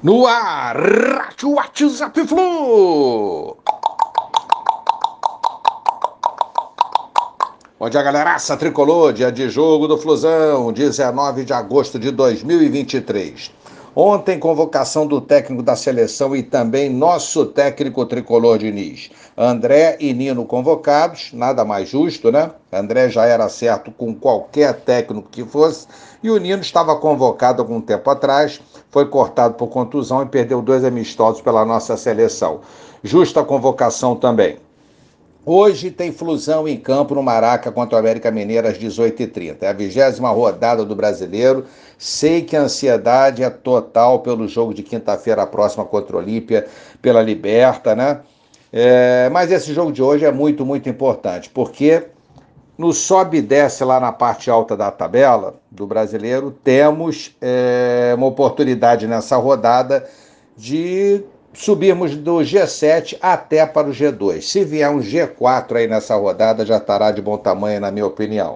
No ar, WhatsApp Flu! Bom dia, galeraça tricolor, dia de jogo do Flusão, 19 de agosto de 2023. Ontem, convocação do técnico da seleção e também nosso técnico tricolor Diniz. André e Nino convocados, nada mais justo, né? André já era certo com qualquer técnico que fosse, e o Nino estava convocado algum tempo atrás, foi cortado por contusão e perdeu 2 amistosos pela nossa seleção. Justa convocação também. Hoje tem Flusão em campo no Maraca contra o América Mineiro às 18h30. É a 20ª rodada do Brasileiro. Sei que a ansiedade é total pelo jogo de quinta-feira próxima contra o Olímpia, pela Liberta, né? Mas esse jogo de hoje é muito, muito importante, porque no sobe e desce lá na parte alta da tabela do Brasileiro, temos uma oportunidade nessa rodada de subirmos do G7 até para o G2. Se vier um G4 aí nessa rodada, já estará de bom tamanho, na minha opinião.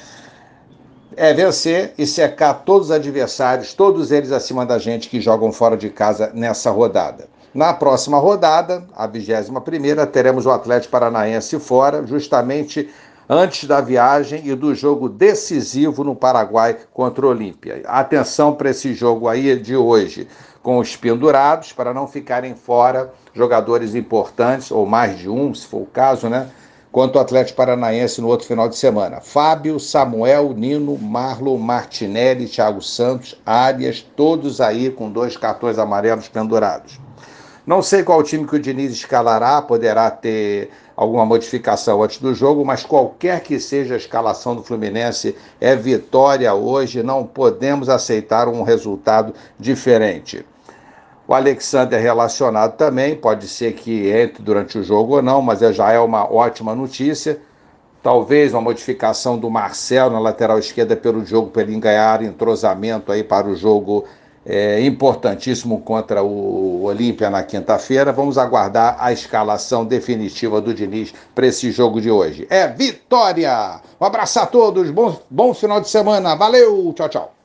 É vencer e secar todos os adversários, todos eles acima da gente que jogam fora de casa nessa rodada. Na próxima rodada, a 21ª, teremos o Atlético Paranaense fora, justamente antes da viagem e do jogo decisivo no Paraguai contra o Olímpia. Atenção para esse jogo aí de hoje, com os pendurados, para não ficarem fora jogadores importantes, ou mais de um, se for o caso, né? Quanto o Atlético Paranaense no outro final de semana. Fábio, Samuel, Nino, Marlon, Martinelli, Thiago Santos, Arias, todos aí com 2 cartões amarelos pendurados. Não sei qual time que o Diniz escalará, poderá ter alguma modificação antes do jogo, mas qualquer que seja a escalação do Fluminense é vitória hoje, não podemos aceitar um resultado diferente. O Alexander relacionado também, pode ser que entre durante o jogo ou não, mas já é uma ótima notícia. Talvez uma modificação do Marcelo na lateral esquerda pelo jogo, para ele ganhar entrosamento aí para o jogo importantíssimo contra o Olímpia na quinta-feira. Vamos aguardar a escalação definitiva do Diniz para esse jogo de hoje. É vitória! Um abraço a todos, bom final de semana, valeu, tchau, tchau.